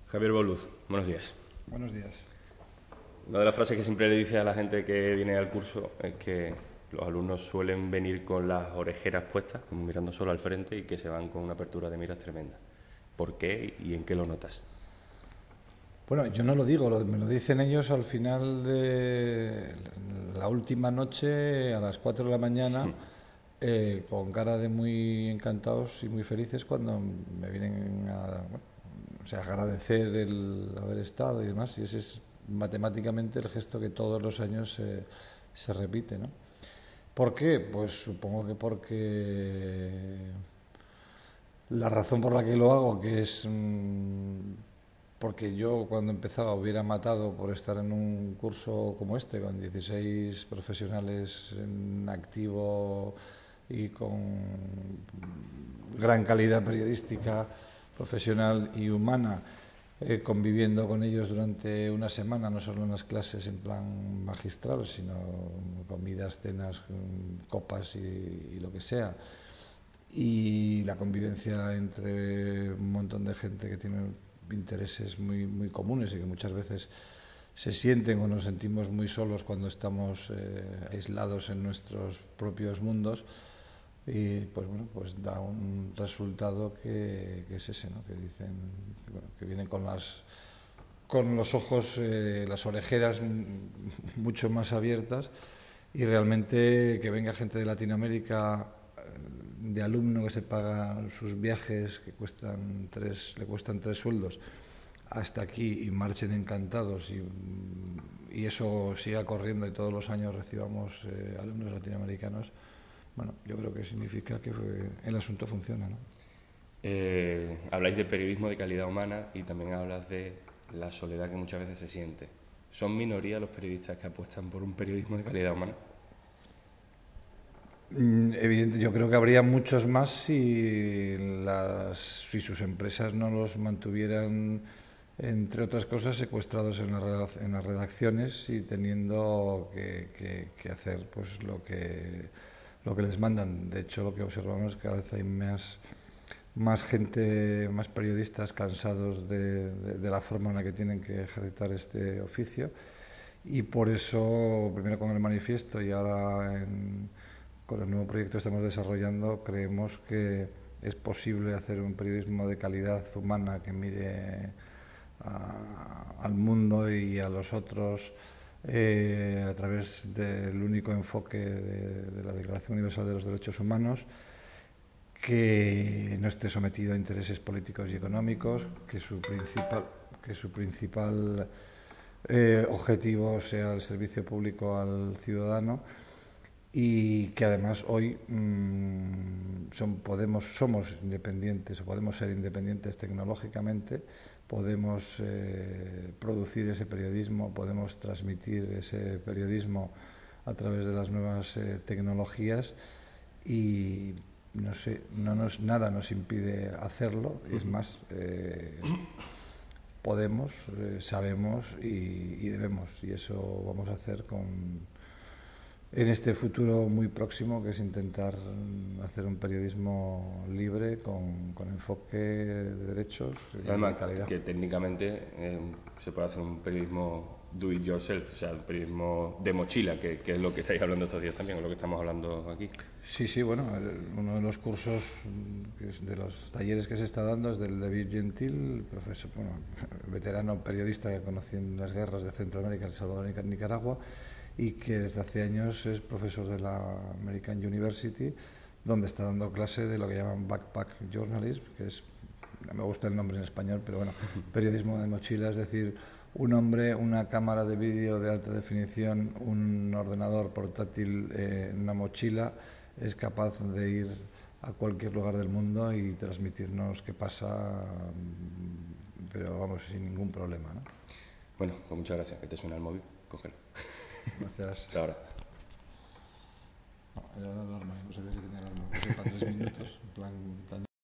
Javier Boluz, buenos días. Buenos días. Una de las frases que siempre le dice a la gente que viene al curso es que los alumnos suelen venir con las orejeras puestas, como mirando solo al frente, y que se van con una apertura de miras tremenda. ¿Por qué y en qué lo notas? Bueno, yo no lo digo, me lo dicen ellos al final de la última noche, a las 4 de la mañana, con cara de muy encantados y muy felices cuando me vienen o sea, agradecer el haber estado y demás. Y ese es matemáticamente el gesto que todos los años se repite, ¿no? ¿Por qué? Pues supongo que porque la razón por la que lo hago, que es porque yo cuando empezaba hubiera matado por estar en un curso como este, con 16 profesionales en activo y con gran calidad periodística, profesional y humana, conviviendo con ellos durante una semana, no solo en las clases en plan magistral, sino comidas, cenas, copas y lo que sea. Y la convivencia entre un montón de gente que tiene intereses muy comunes y que muchas veces se sienten o nos sentimos muy solos cuando estamos aislados en nuestros propios mundos, y pues bueno, pues da un resultado que es ese, ¿no? Que dicen que vienen con los ojos, las orejeras mucho más abiertas, y realmente que venga gente de Latinoamérica, de alumno que se paga sus viajes que le cuestan tres sueldos hasta aquí y marchen encantados, y eso siga corriendo y todos los años recibamos alumnos latinoamericanos. Bueno, yo creo que significa que el asunto funciona, ¿no? Habláis de periodismo de calidad humana y también hablas de la soledad que muchas veces se siente. ¿Son minoría los periodistas que apuestan por un periodismo de calidad humana? Evidente, yo creo que habría muchos más si sus empresas no los mantuvieran, entre otras cosas, secuestrados en las redacciones y teniendo que hacer pues lo que les mandan. De hecho, lo que observamos es que cada vez hay más gente, más periodistas cansados de la forma en la que tienen que ejercitar este oficio, y por eso, primero con el manifiesto y ahora con el nuevo proyecto que estamos desarrollando, creemos que es posible hacer un periodismo de calidad humana que mire al mundo y a los otros a través del único enfoque de la Declaración Universal de los Derechos Humanos, que no esté sometido a intereses políticos y económicos, que su principal objetivo sea el servicio público al ciudadano, y que además hoy somos independientes, o podemos ser independientes tecnológicamente, podemos producir ese periodismo, podemos transmitir ese periodismo a través de las nuevas tecnologías, y no sé, nada nos impide hacerlo. Es más, podemos, sabemos y debemos, y eso vamos a hacer en este futuro muy próximo, que es intentar hacer un periodismo libre con enfoque de derechos y Además, de calidad. que técnicamente se puede hacer un periodismo do it yourself, o sea, el periodismo de mochila, que es lo que estáis hablando estos días también, o lo que estamos hablando aquí. Sí, sí, bueno, uno de los cursos, de los talleres que se está dando, es del David Gentil, profesor, bueno, veterano periodista que conocí en las guerras de Centroamérica, El Salvador y Nicaragua, y que desde hace años es profesor de la American University, donde está dando clase de lo que llaman backpack journalism, que es, no me gusta el nombre en español, pero bueno, periodismo de mochila, es decir, un hombre, una cámara de vídeo de alta definición, un ordenador portátil en una mochila, es capaz de ir a cualquier lugar del mundo y transmitirnos qué pasa, pero vamos, sin ningún problema, ¿no? Bueno, pues muchas gracias. Que te suena el móvil, cógelo. Gracias. Hasta ahora. No, era la alarma, no sabía que tenía alarma, que para 3 minutos, en plan...